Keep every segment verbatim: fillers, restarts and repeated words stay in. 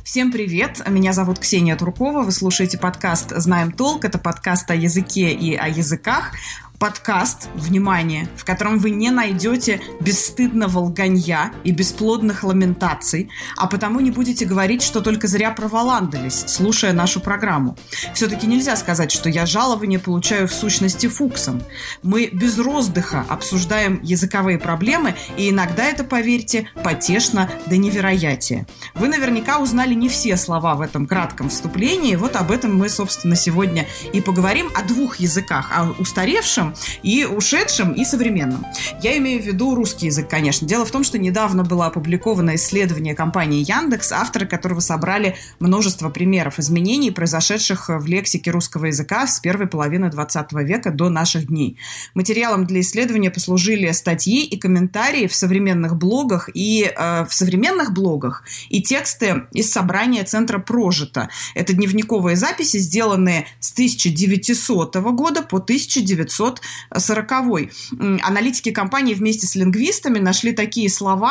Всем привет, меня зовут Ксения Туркова, вы слушаете подкаст «Знаем толк», это подкаст о языке и о языках. Подкаст, внимание, в котором вы не найдете бесстыдного лганья и бесплодных ламентаций, а потому не будете говорить, что только зря проволандались, слушая нашу программу. Все-таки нельзя сказать, что я жалование получаю в сущности фуксом. Мы без роздыха обсуждаем языковые проблемы, и иногда это, поверьте, потешно до невероятия. Вы наверняка узнали не все слова в этом кратком вступлении, вот об этом мы, собственно, сегодня и поговорим, о двух языках, о устаревшем и ушедшим, и современным. Я имею в виду русский язык, конечно. Дело в том, что недавно было опубликовано исследование компании Яндекс, авторы которого собрали множество примеров изменений, произошедших в лексике русского языка с первой половины двадцатого века до наших дней. Материалом для исследования послужили статьи и комментарии в современных блогах и э, в современных блогах и тексты из собрания Центра Прожито. Это дневниковые записи, сделанные с тысяча девятисотого года по тысяча девятьсот сороковой. Аналитики компании вместе с лингвистами нашли такие слова,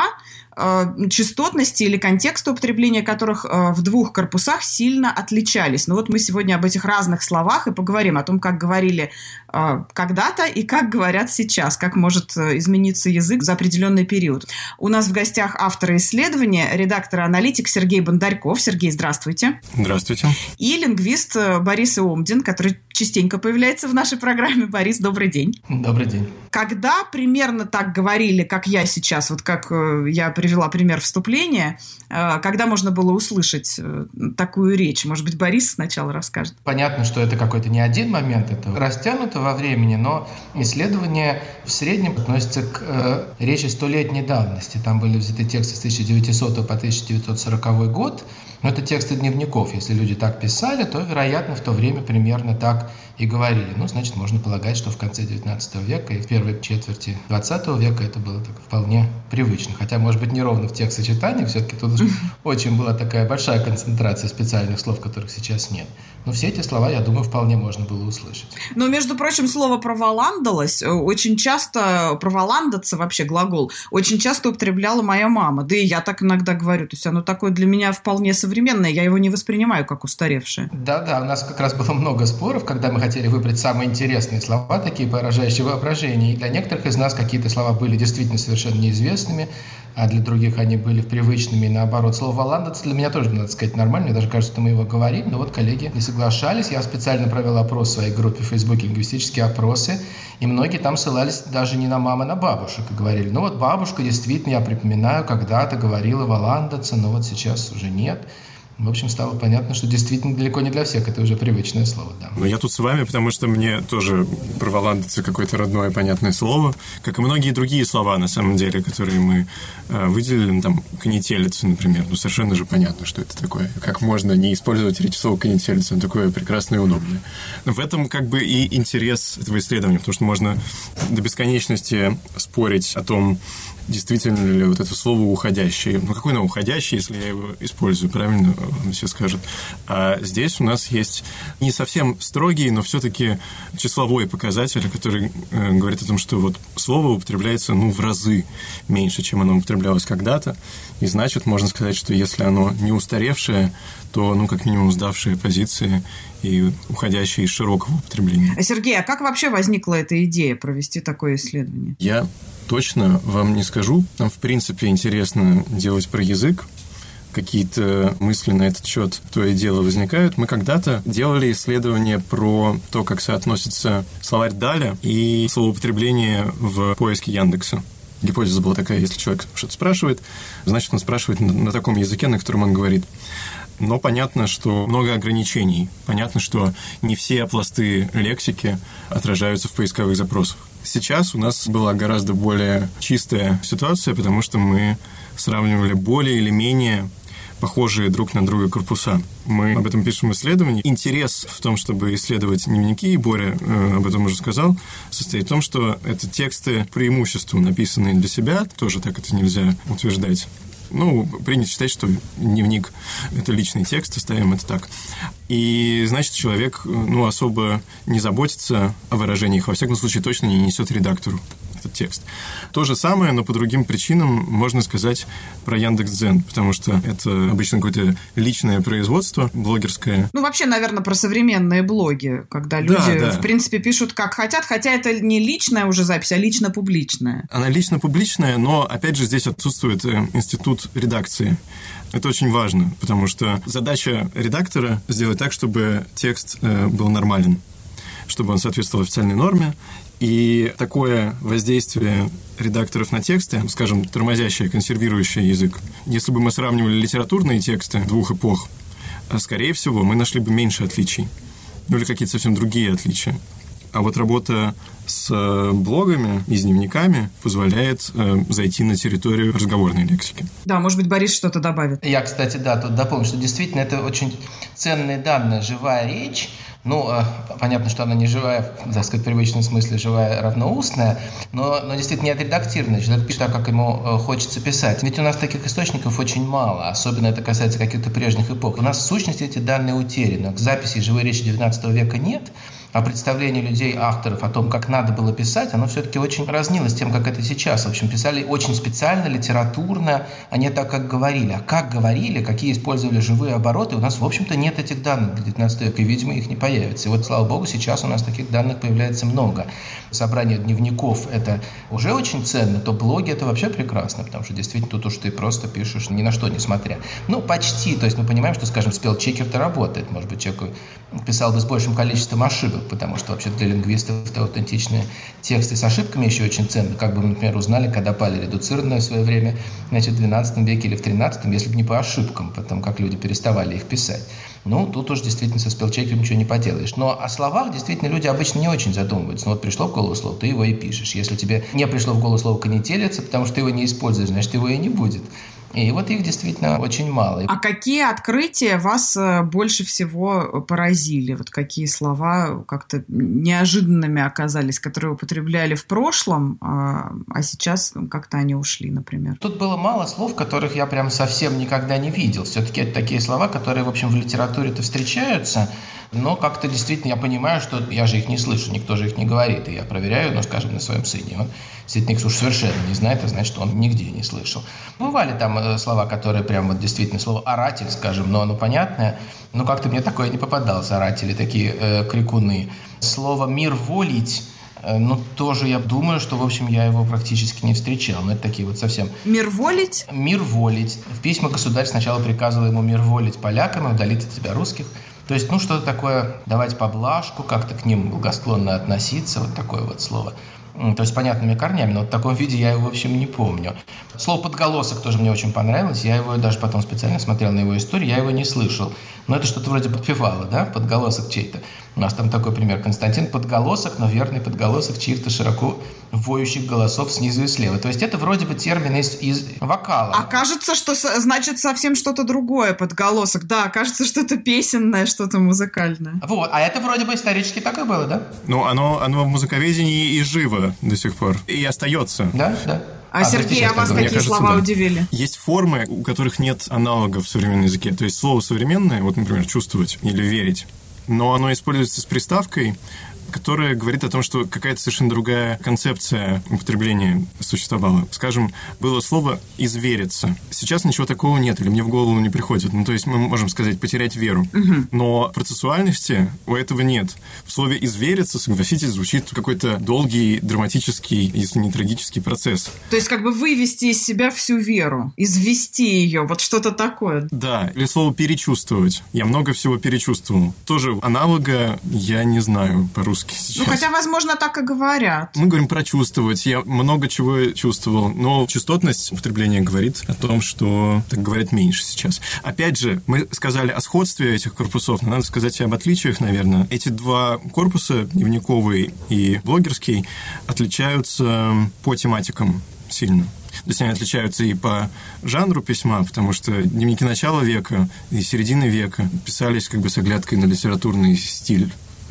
частотности или контекста употребления которых в двух корпусах сильно отличались. Но вот мы сегодня об этих разных словах и поговорим, о том, как говорили когда-то и как говорят сейчас, как может измениться язык за определенный период. У нас в гостях автор исследования, редактор-аналитик Сергей Бондарьков. Сергей, здравствуйте. Здравствуйте. И лингвист Борис Иомдин, который частенько появляется в нашей программе. Борис, добрый день. Добрый день. Когда примерно так говорили, как я сейчас, вот как я привела пример вступления, когда можно было услышать такую речь? Может быть, Борис сначала расскажет? Понятно, что это какой-то не один момент, это растянуто во времени, но исследование в среднем относится к э, речи столетней давности. Там были взяты тексты с тысяча девятисотого по тысяча девятьсот сороковой год, но это тексты дневников. Если люди так писали, то, вероятно, в то время примерно так и говорили. Ну, значит, можно полагать, что в конце девятнадцатого века и в первой четверти двадцатого века это было так вполне привычно. Хотя, может быть, не ровно в текстсочетаниях, все-таки тут очень была такая большая концентрация специальных слов, которых сейчас нет. Но все эти слова, я думаю, вполне можно было услышать. Но, между прочим, слово «проволандалось» очень часто, проволандаться вообще глагол, очень часто употребляла моя мама. Да и я так иногда говорю. То есть оно такое для меня вполне современное, я его не воспринимаю как устаревшее. Да-да, у нас как раз было много споров, когда мы хотели выбрать самые интересные слова, такие поражающие воображение. И для некоторых из нас какие-то слова были действительно совершенно неизвестными, а для других они были привычными. И наоборот, слово «валандаться» для меня тоже, надо сказать, нормально. Мне даже кажется, что мы его говорим. Но вот коллеги не соглашались. Я специально провел опрос в своей группе в Фейсбуке, лингвистические опросы. И многие там ссылались даже не на мам, а на бабушек. И говорили, ну вот бабушка действительно, я припоминаю, когда-то говорила «валандаться», но вот сейчас уже нет. В общем, стало понятно, что действительно далеко не для всех это уже привычное слово. Да. Но я тут с вами, потому что мне тоже проволандаться какое-то родное понятное слово, как и многие другие слова, на самом деле, которые мы э, выделили, ну, там, конетелиться, например. Ну, совершенно же понятно, что это такое. Как можно не использовать речь слова конетелиться, оно такое прекрасное и удобное. Но в этом как бы и интерес этого исследования, потому что можно до бесконечности спорить о том, действительно ли вот это слово уходящее. Ну, какое оно уходящее, если я его использую, правильно вам все скажут. А здесь у нас есть не совсем строгий, но все-таки числовой показатель, который э, говорит о том, что вот слово употребляется, ну, в разы меньше, чем оно употреблялось когда-то. И значит, можно сказать, что если оно не устаревшее, то, ну, как минимум, сдавшие позиции и уходящие из широкого употребления. Сергей, а как вообще возникла эта идея провести такое исследование? Я точно вам не скажу. Нам, в принципе, интересно делать про язык. Какие-то мысли на этот счет то и дело возникают. Мы когда-то делали исследование про то, как соотносится словарь Даля и словоупотребление в поиске Яндекса. Гипотеза была такая, если человек что-то спрашивает, значит, он спрашивает на, на таком языке, на котором он говорит. Но понятно, что много ограничений. Понятно, что не все пласты лексики отражаются в поисковых запросах. Сейчас у нас была гораздо более чистая ситуация, потому что мы сравнивали более или менее похожие друг на друга корпуса. Мы об этом пишем в исследовании. Интерес в том, чтобы исследовать дневники, и Боря э, об этом уже сказал, состоит в том, что это тексты преимуществом написанные для себя, тоже так это нельзя утверждать. Ну, принято считать, что дневник – это личный текст, оставим это так. И, значит, человек, ну, особо не заботится о выражениях, во всяком случае, точно не несет редактору этот текст. То же самое, но по другим причинам можно сказать про Яндекс.Дзен, потому что это обычно какое-то личное производство, блогерское. Ну, вообще, наверное, про современные блоги, когда люди, да, да. в принципе, пишут как хотят, хотя это не личная уже запись, а лично-публичная. Она лично-публичная, но, опять же, здесь отсутствует институт редакции. Это очень важно, потому что задача редактора сделать так, чтобы текст был нормален, чтобы он соответствовал официальной норме. И такое воздействие редакторов на тексты, скажем, тормозящее, консервирующее язык, если бы мы сравнивали литературные тексты двух эпох, скорее всего, мы нашли бы меньше отличий. Ну или какие-то совсем другие отличия. А вот работа с блогами и с дневниками позволяет э, зайти на территорию разговорной лексики. Да, может быть, Борис что-то добавит. Я, кстати, да, тут дополню, что действительно это очень ценные данные, живая речь. Ну, э, понятно, что она не живая, так сказать, в привычном смысле живая, равноустная, но, но действительно не отредактированная. Человек пишет так, как ему э, хочется писать. Ведь у нас таких источников очень мало, особенно это касается каких-то прежних эпох. У нас, в сущности, эти данные утеряны. К записи живой речи девятнадцатого века нет, а представление людей, авторов о том, как надо было писать, оно все-таки очень разнилось с тем, как это сейчас. В общем, писали очень специально, литературно, а не так, как говорили. А как говорили, какие использовали живые обороты, у нас, в общем-то, нет этих данных для девятнадцатого века, и, видимо, их не появится. И вот, слава богу, сейчас у нас таких данных появляется много. Собрание дневников – это уже очень ценно, то блоги – это вообще прекрасно, потому что действительно тут уж ты просто пишешь ни на что не смотря. Ну, почти. То есть мы понимаем, что, скажем, спелчекер-то работает. Может быть, человек писал бы с большим количеством ошибок, потому что вообще для лингвистов-то аутентичные тексты с ошибками еще очень ценны. Как бы мы, например, узнали, когда пали редуцированные в свое время, значит, в двенадцатом веке или в тринадцатом, если бы не по ошибкам, потому как люди переставали их писать. Ну, тут уж действительно со спелчекером ничего не поделаешь. Но о словах действительно люди обычно не очень задумываются. Ну, вот пришло в голову слово, ты его и пишешь. Если тебе не пришло в голову слово «конетелица», потому что ты его не используешь, значит, его и не будет. И вот их действительно очень мало. А какие открытия вас больше всего поразили? Вот какие слова как-то неожиданными оказались, которые употребляли в прошлом, а сейчас как-то они ушли, например? Тут было мало слов, которых я прям совсем никогда не видел. Все-таки это такие слова, которые, в общем, в литературе-то встречаются, но как-то действительно я понимаю, что я же их не слышу, никто же их не говорит. И я проверяю, ну, скажем, на своем сыне. Он действительно их уж совершенно не знает, а значит, он нигде не слышал. Бывали там слова, которые прям вот действительно, слово «оратель», скажем, но оно понятное, но как-то мне такое не попадалось, оратели, такие э, крикуны. Слово «мир волить», э, ну, тоже я думаю, что, в общем, я его практически не встречал, но это такие вот совсем... «Мир волить»? «Мир волить». В письмах государь сначала приказывал ему мир волить полякам и удалить от себя русских. То есть, ну, что-то такое, давать поблажку, как-то к ним благосклонно относиться, вот такое вот слово. То есть понятными корнями, но в таком виде я его, в общем, не помню. Слово «подголосок» тоже мне очень понравилось. Я его даже потом специально смотрел на его историю, я его не слышал. Но это что-то вроде подпевало, да, подголосок чей-то. У нас там такой пример. Константин подголосок, но верный подголосок чьих-то широко воющих голосов снизу и слева. То есть это вроде бы термин из, из вокала. А кажется, что значит совсем что-то другое подголосок. Да, кажется, что это песенное, что-то музыкальное. Вот, а это вроде бы исторически так и было, да? Ну, оно, оно в музыковедении и живо до сих пор. И остается. Да, да. А, а Сергей, а вас какие кажется, слова да. удивили? Есть формы, у которых нет аналогов в современном языке. То есть слово современное, вот, например, чувствовать или верить, но оно используется с приставкой, которая говорит о том, что какая-то совершенно другая концепция употребления существовала. Скажем, было слово «извериться». Сейчас ничего такого нет, или мне в голову не приходит. Ну, то есть мы можем сказать «потерять веру». Угу. Но процессуальности у этого нет. В слове «извериться», согласитесь, звучит какой-то долгий, драматический, если не трагический процесс. То есть как бы вывести из себя всю веру, извести ее, вот что-то такое. Да, или слово «перечувствовать». Я много всего перечувствовал. Тоже аналога я не знаю по-русски. Сейчас. Ну, хотя, возможно, так и говорят. Мы говорим про чувствовать. Я много чего чувствовал. Но частотность употребления говорит о том, что так говорят меньше сейчас. Опять же, мы сказали о сходстве этих корпусов, но надо сказать и об отличиях, наверное. Эти два корпуса, дневниковый и блогерский, отличаются по тематикам сильно. То есть они отличаются и по жанру письма, потому что дневники начала века и середины века писались как бы с оглядкой на литературный стиль.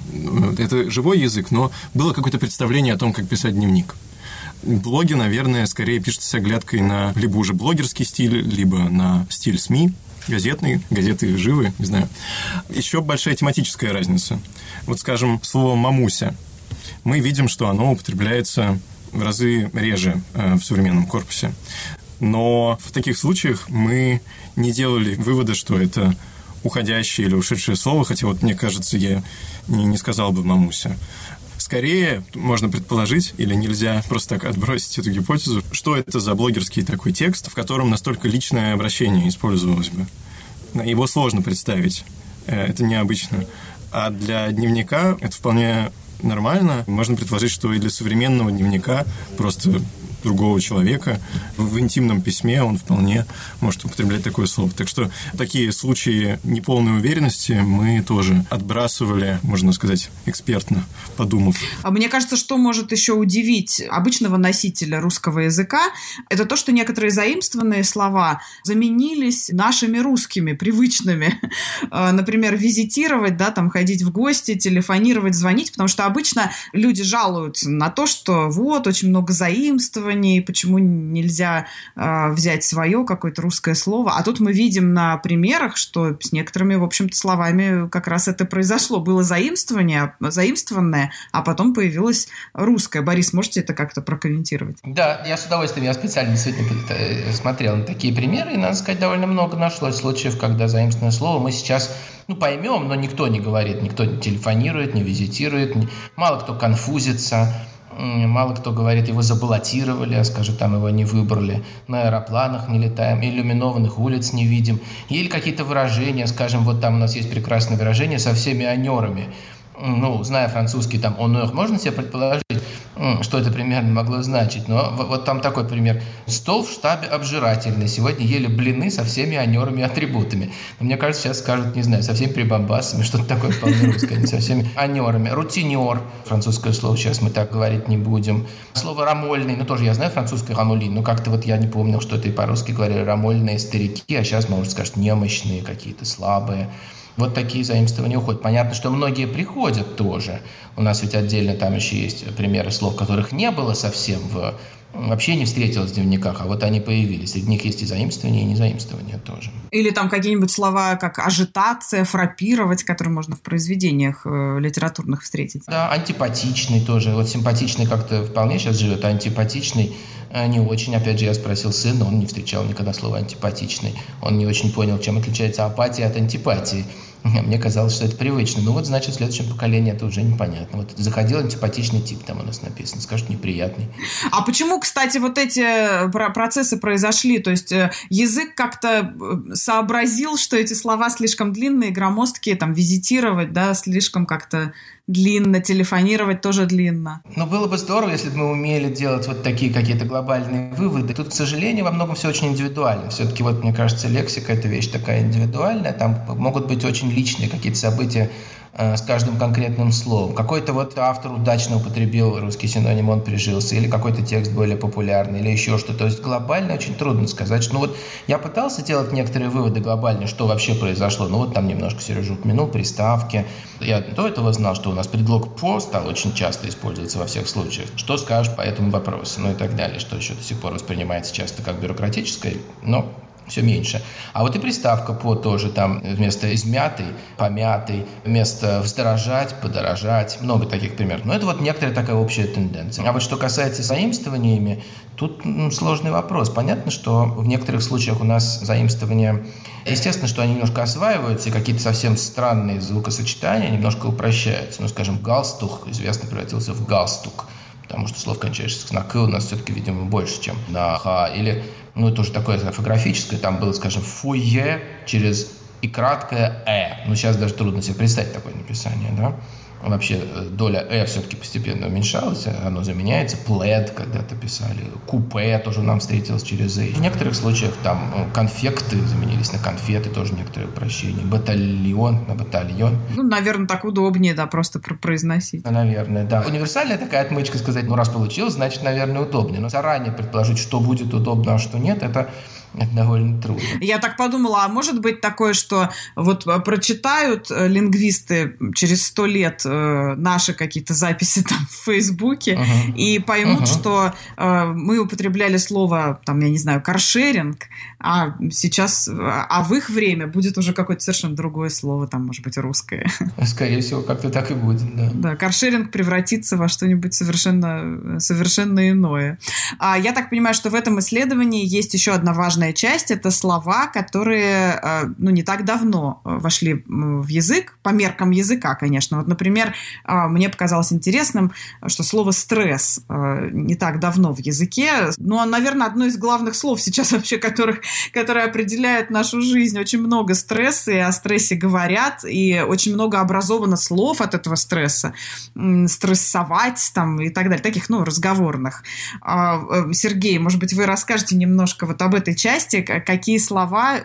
Это живой язык, но было какое-то представление о том, как писать дневник. Блоги, наверное, скорее пишутся с оглядкой на либо уже блогерский стиль, либо на стиль СМИ, газетный, газеты живы, не знаю. Еще большая тематическая разница. Вот, скажем, слово «мамуся». Мы видим, что оно употребляется в разы реже в современном корпусе. Но в таких случаях мы не делали вывода, что это уходящее или ушедшее слово, хотя вот мне кажется, я не, не сказал бы «мамуся». Скорее, можно предположить, или нельзя просто так отбросить эту гипотезу, что это за блогерский такой текст, в котором настолько личное обращение использовалось бы. Его сложно представить, это необычно. А для дневника это вполне нормально. Можно предположить, что и для современного дневника просто другого человека в интимном письме он вполне может употреблять такое слово. Так что такие случаи неполной уверенности мы тоже отбрасывали, можно сказать, экспертно, подумав. Мне кажется, что может еще удивить обычного носителя русского языка, это то, что некоторые заимствованные слова заменились нашими русскими, привычными. Например, визитировать, да, там, ходить в гости, телефонировать, звонить, потому что обычно люди жалуются на то, что вот, очень много заимствований, почему нельзя э, взять свое какое-то русское слово. А тут мы видим на примерах, что с некоторыми, в общем-то, словами как раз это произошло. Было заимствование, заимствованное, а потом появилось русское. Борис, можете это как-то прокомментировать? Да, я с удовольствием. Я специально сегодня смотрел на такие примеры, и, надо сказать, довольно много нашлось случаев, когда заимствованное слово мы сейчас ну, поймем, но никто не говорит, никто не телефонирует, не визитирует, мало кто конфузится. Мало кто говорит, его забаллотировали, а скажет, там его не выбрали, на аэропланах не летаем, иллюминованных улиц не видим. Или какие-то выражения, скажем, вот там у нас есть прекрасное выражение со всеми анерами. Ну, зная французский, там, «honneur», можно себе предположить, что это примерно могло значить. Но вот там такой пример. Стол в штабе обжирательный. Сегодня ели блины со всеми анерами и атрибутами. Но мне кажется, сейчас скажут, не знаю, со всеми прибамбасами, что-то такое вполне русское, не со всеми анерами. Рутинер. Французское слово, сейчас мы так говорить не будем. Слово «рамольный». Ну, тоже я знаю французское «рамолин», но как-то вот я не помнил, что это и по-русски говорили «рамольные старики», а сейчас, может сказать, немощные какие-то, слабые. Вот такие заимствования уходят. Понятно, что многие приходят тоже. У нас ведь отдельно там еще есть примеры слов, которых не было совсем, в, вообще не встретилось в дневниках, а вот они появились. Среди них есть и заимствования, и незаимствования тоже. Или там какие-нибудь слова, как ажитация, фрапировать, которые можно в произведениях э, литературных встретить. Да, антипатичный тоже. Вот симпатичный как-то вполне сейчас живет, а антипатичный не очень. Опять же, я спросил сына, он не встречал никогда слова «антипатичный». Он не очень понял, чем отличается апатия от антипатии. Мне казалось, что это привычно. Ну вот, значит, в следующем поколении это уже непонятно. Вот заходил антипатичный тип, там у нас написано, скажут неприятный. А почему, кстати, вот эти процессы произошли? То есть язык как-то сообразил, что эти слова слишком длинные, громоздкие, там, визитировать, да, слишком как-то длинно, телефонировать тоже длинно. Ну, было бы здорово, если бы мы умели делать вот такие какие-то глобальные выводы. Тут, к сожалению, во многом все очень индивидуально. Все-таки, вот, мне кажется, лексика – это вещь такая индивидуальная. Там могут быть очень личные какие-то события э, с каждым конкретным словом. Какой-то вот автор удачно употребил русский синоним, он прижился, или какой-то текст более популярный, или еще что-то. То есть глобально очень трудно сказать. Что, ну вот я пытался делать некоторые выводы глобальные, что вообще произошло. Ну вот там немножко Сережа упомянул приставки. Я до этого знал, что у нас предлог «по» стал очень часто использоваться во всех случаях. Что скажешь по этому вопросу? Ну и так далее. Что еще до сих пор воспринимается часто как бюрократическое, но все меньше. А вот и приставка «по» тоже там вместо «измятый» – «помятый», вместо «вздорожать» – «подорожать». Много таких примеров. Но это вот некоторая такая общая тенденция. А вот что касается заимствованиями, тут ну, сложный вопрос. Понятно, что в некоторых случаях у нас заимствования, естественно, что они немножко осваиваются, и какие-то совсем странные звукосочетания немножко упрощаются. Ну, скажем, «галстук» известно превратился в «галстук», потому что слов, кончающихся на «к» у нас все-таки, видимо, больше, чем на «х». Или, ну, тоже такое орфографическое, там было, скажем, «фойе» через и краткое «э». Ну, сейчас даже трудно себе представить такое написание, да? Вообще доля «э» все-таки постепенно уменьшалась, оно заменяется. «Плед» когда-то писали, «купе» тоже нам встретилось через «э». В некоторых случаях там конфекты заменились на конфеты, тоже некоторые упрощения. «Батальон» на «батальон». Ну, наверное, так удобнее, да, просто произносить. Наверное, да. Универсальная такая отмычка сказать, ну, раз получилось, значит, наверное, удобнее. Но заранее предположить, что будет удобно, а что нет, это... Это довольно трудно. Я так подумала, а может быть такое, что вот прочитают лингвисты через сто лет наши какие-то записи там в Фейсбуке uh-huh. и поймут, uh-huh. что э, мы употребляли слово, там, я не знаю, каршеринг, а сейчас, а в их время будет уже какое-то совершенно другое слово, там, может быть, русское. Скорее всего, как-то так и будет, да. Да, каршеринг превратится во что-нибудь совершенно, совершенно иное. А я так понимаю, что в этом исследовании есть еще одна важная часть, это слова, которые, ну, не так давно вошли в язык, по меркам языка, конечно. Вот, например, мне показалось интересным, что слово «стресс» не так давно в языке, ну, наверное, одно из главных слов сейчас вообще, которых, которое определяет нашу жизнь. Очень много стресса, и о стрессе говорят, и очень много образовано слов от этого стресса. Стрессовать там и так далее, таких, ну, разговорных. Сергей, может быть, вы расскажете немножко вот об этой части, какие слова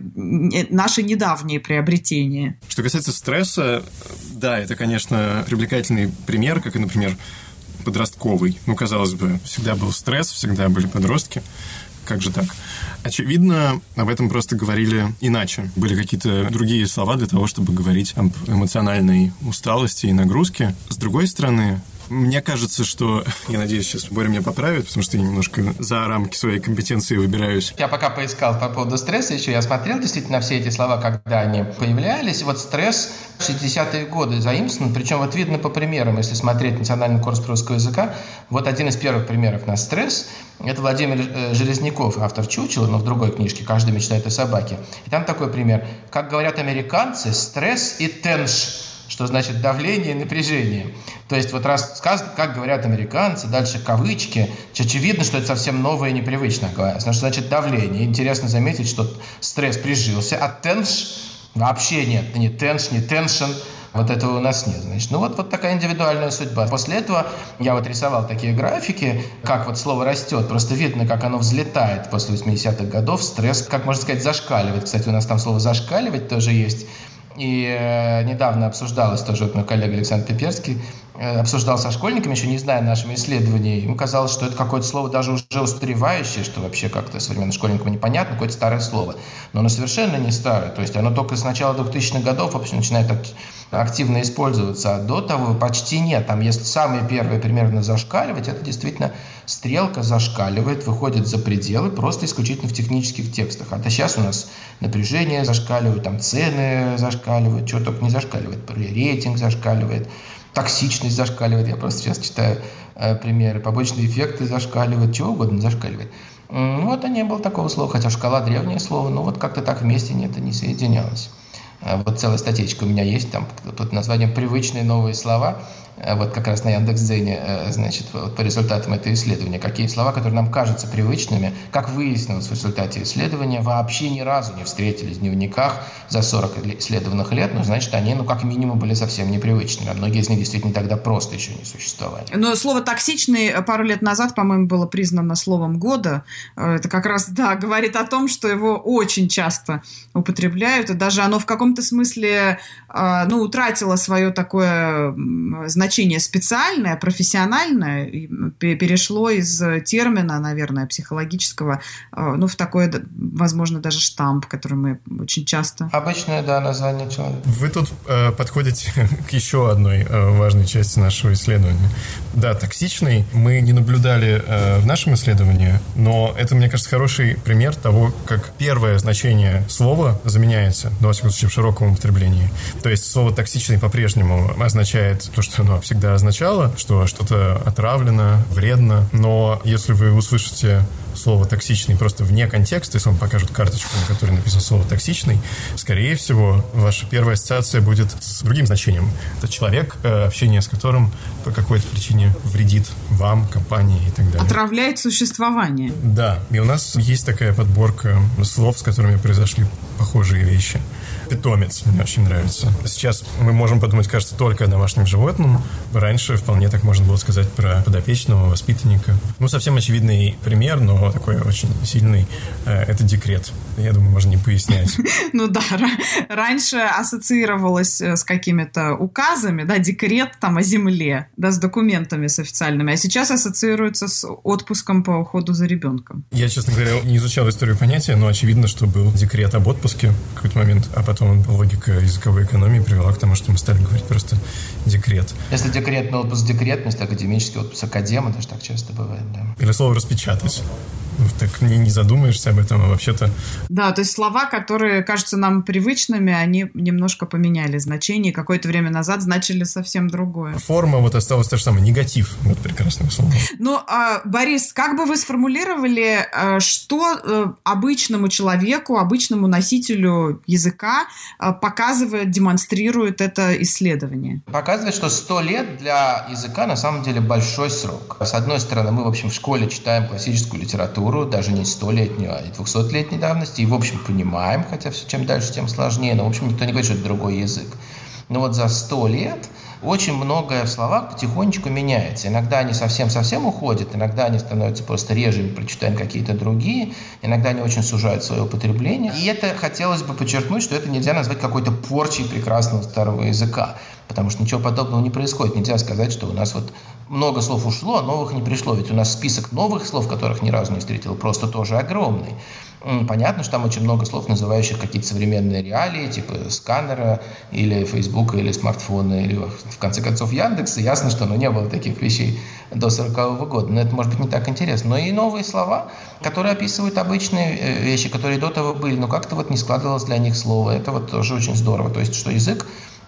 наши недавние приобретения? Что касается стресса, да, это, конечно, привлекательный пример, как и, например, подростковый. Ну, казалось бы, всегда был стресс, всегда были подростки. Как же так? Очевидно, об этом просто говорили иначе. Были какие-то другие слова для того, чтобы говорить об эмоциональной усталости и нагрузке. С другой стороны, мне кажется, что... Я надеюсь, сейчас Боря меня поправит, потому что я немножко за рамки своей компетенции выбираюсь. Я пока поискал по поводу стресса еще, я смотрел действительно все эти слова, когда они появлялись. Вот стресс в шестидесятые годы заимствован, причем вот видно по примерам, если смотреть национальный корпус русского языка. Вот один из первых примеров на стресс. Это Владимир Железняков, автор «Чучела», но в другой книжке «Каждый мечтает о собаке». И там такой пример. Как говорят американцы, стресс и тенш, что значит давление и напряжение. То есть вот раз сказано, как говорят американцы, дальше кавычки, очевидно, что это совсем новое и непривычное. Что значит давление. Интересно заметить, что стресс прижился, а тенш вообще нет. Ни тенш, ни теншн. Вот этого у нас нет. Значит, ну вот, вот такая индивидуальная судьба. После этого я вот рисовал такие графики, как вот слово растет. Просто видно, как оно взлетает после восьмидесятых годов. Стресс, как можно сказать, зашкаливает. Кстати, у нас там слово «зашкаливать» тоже есть. И э, недавно обсуждалось тоже, вот мой коллега Александр Пиперский э, обсуждал со школьниками, еще не зная нашего исследования. Ему казалось, что это какое-то слово даже уже устаревающее, что вообще как-то современным школьникам непонятно, какое-то старое слово. Но оно совершенно не старое. То есть оно только с начала двухтысячных годов вообще начинает так активно использоваться, а до того почти нет. Там есть самые первые примерно «зашкаливать», это действительно стрелка зашкаливает, выходит за пределы просто исключительно в технических текстах. А то сейчас у нас напряжение зашкаливает, там цены зашкаливают, чего только не зашкаливает, рейтинг зашкаливает, токсичность зашкаливает, я просто сейчас читаю э, примеры, побочные эффекты зашкаливают, чего угодно зашкаливает. Вот и не было такого слова, хотя шкала древнее слово, но вот как-то так вместе это не соединялось. Вот целая статейка у меня есть там под названием «Привычные новые слова». Вот как раз на Яндекс.Дзене, значит, вот по результатам этого исследования, какие слова, которые нам кажутся привычными, как выяснилось в результате исследования, вообще ни разу не встретились в дневниках за сорок исследованных лет, ну, значит, они, ну, как минимум, были совсем непривычными, а многие из них действительно тогда просто еще не существовали. Но слово «токсичный» пару лет назад, по-моему, было признано словом года. Это как раз, да, говорит о том, что его очень часто употребляют, и даже оно в каком-то смысле, ну, утратило свое такое значение, значение специальное, профессиональное, перешло из термина, наверное, психологического, ну, в такой, возможно, даже штамп, который мы очень часто... Обычное, да, название человека. Вы тут э, подходите к еще одной э, важной части нашего исследования. Да, токсичный мы не наблюдали э, в нашем исследовании, но это, мне кажется, хороший пример того, как первое значение слова заменяется, во всяком случае, в широком употреблении. То есть слово «токсичный» по-прежнему означает то, что оно всегда означало, что что-то отравлено, вредно, но если вы услышите слово «токсичный» просто вне контекста, если вам покажут карточку, на которой написано слово «токсичный», скорее всего, ваша первая ассоциация будет с другим значением. Это человек, общение с которым по какой-то причине вредит вам, компании и так далее. Отравляет существование. Да, и у нас есть такая подборка слов, с которыми произошли похожие вещи. Питомец мне очень нравится. Сейчас мы можем подумать, кажется, только о домашнем животном. Раньше вполне так можно было сказать про подопечного, воспитанника. Ну, совсем очевидный пример, но такой очень сильный, это декрет. Я думаю, можно не пояснять. Ну да, раньше ассоциировалось с какими-то указами, да, декрет там о земле, да, с документами, с официальными, а сейчас ассоциируется с отпуском по уходу за ребенком. Я, честно говоря, не изучал историю понятия, но очевидно, что был декрет об отпуске в какой-то момент. а потом логика языковой экономии привела к тому, что мы стали говорить просто декрет. Если декретный отпуск декретность, академический отпуск академа, даже так часто бывает, да. Или слово «распечатать». Так не, не задумаешься об этом, а вообще-то... Да, то есть слова, которые кажутся нам привычными, они немножко поменяли значение, какое-то время назад значили совсем другое. Форма вот осталась та же самая, негатив. Вот прекрасное слово. Ну, а, Борис, как бы вы сформулировали, что обычному человеку, обычному носителю языка показывает, демонстрирует это исследование? Показывает, что сто лет для языка на самом деле большой срок. С одной стороны, мы, в общем, в школе читаем классическую литературу, даже не столетнюю, а двухсотлетней давности, и, в общем, понимаем, хотя все чем дальше, тем сложнее, но, в общем, никто не говорит, что это другой язык. Но вот за сто лет очень многое в словах потихонечку меняется. Иногда они совсем-совсем уходят, иногда они становятся просто реже, мы прочитаем какие-то другие, иногда они очень сужают свое употребление. И это хотелось бы подчеркнуть, что это нельзя назвать какой-то порчей прекрасного старого языка, потому что ничего подобного не происходит. Нельзя сказать, что у нас вот много слов ушло, а новых не пришло. Ведь у нас список новых слов, которых ни разу не встретил, просто тоже огромный. Понятно, что там очень много слов, называющих какие-то современные реалии, типа сканера или Фейсбука, или смартфона, или, в конце концов, Яндекса. Ясно, что ну, не было таких вещей до сорокового года, но это, может быть, не так интересно. Но и новые слова, которые описывают обычные вещи, которые до того были, но как-то вот не складывалось для них слово. Это вот тоже очень здорово. То есть, что язык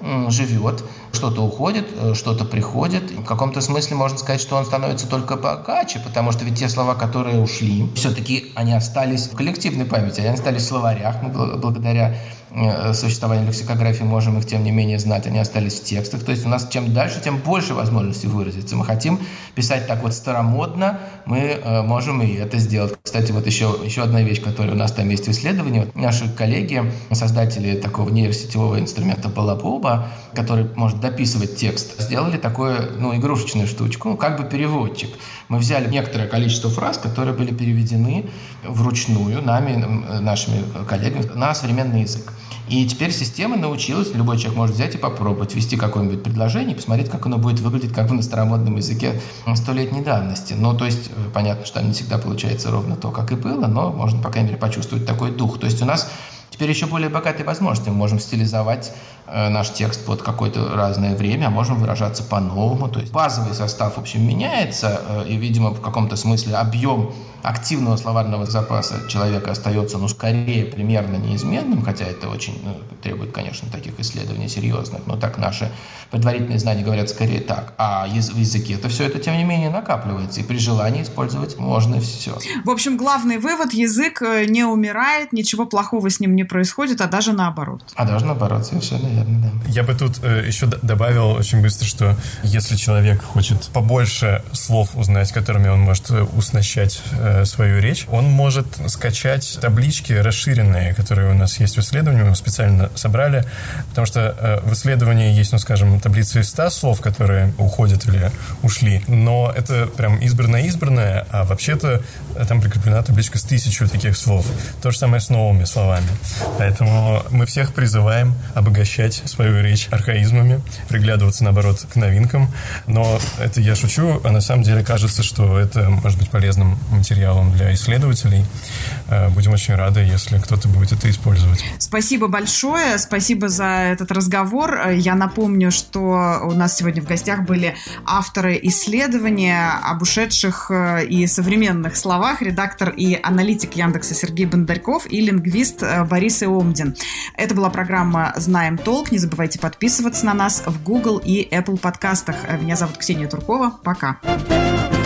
живет, что-то уходит, что-то приходит. В каком-то смысле можно сказать, что он становится только богаче, потому что ведь те слова, которые ушли, все-таки они остались в коллективной памяти, они остались в словарях. Мы благодаря существованию лексикографии можем их, тем не менее, знать, они остались в текстах. То есть у нас чем дальше, тем больше возможностей выразиться. Мы хотим писать так вот старомодно, мы можем и это сделать. Кстати, вот еще, еще одна вещь, которая у нас там есть в исследовании. Вот наши коллеги, создатели такого нейросетевого инструмента Балабоба, который может дописывать текст, сделали такую, ну, игрушечную штучку, ну, как бы переводчик. Мы взяли некоторое количество фраз, которые были переведены вручную нами, нашими коллегами, на современный язык. И теперь система научилась, любой человек может взять и попробовать ввести какое-нибудь предложение и посмотреть, как оно будет выглядеть как бы на старомодном языке столетней давности. Ну, то есть, понятно, что там не всегда получается ровно то, как и было, но можно, по крайней мере, почувствовать такой дух. То есть у нас теперь еще более богатые возможности. Мы можем стилизовать э, наш текст под какое-то разное время, а можем выражаться по-новому. То есть базовый состав, в общем, меняется, э, и, видимо, в каком-то смысле объем активного словарного запаса человека остается, ну, скорее, примерно неизменным, хотя это очень ну, требует, конечно, таких исследований серьезных, но так наши предварительные знания говорят скорее так. А в языке это все это, тем не менее, накапливается, и при желании использовать можно все. В общем, главный вывод: язык не умирает, ничего плохого с ним не происходит, а даже наоборот. А даже наоборот, совершенно верно, да. Я бы тут э, еще д- добавил очень быстро, что если человек хочет побольше слов узнать, которыми он может уснащать э, свою речь, он может скачать таблички расширенные, которые у нас есть в исследовании, мы специально собрали, потому что э, в исследовании есть, ну, скажем, таблица из ста слов, которые уходят или ушли, но это прям избранное-избранное, а вообще-то там прикреплена табличка с тысячу таких слов. То же самое с новыми словами. Поэтому мы всех призываем обогащать свою речь архаизмами, приглядываться, наоборот, к новинкам. Но это я шучу, а на самом деле кажется, что это может быть полезным материалом для исследователей. Будем очень рады, если кто-то будет это использовать. Спасибо большое, спасибо за этот разговор. Я напомню, что у нас сегодня в гостях были авторы исследования об ушедших и современных словах, редактор и аналитик Яндекса Сергей Бондарьков и лингвист Борис Иомдин. Это была программа «Знаем толк». Не забывайте подписываться на нас в Google и Apple подкастах. Меня зовут Ксения Туркова. Пока.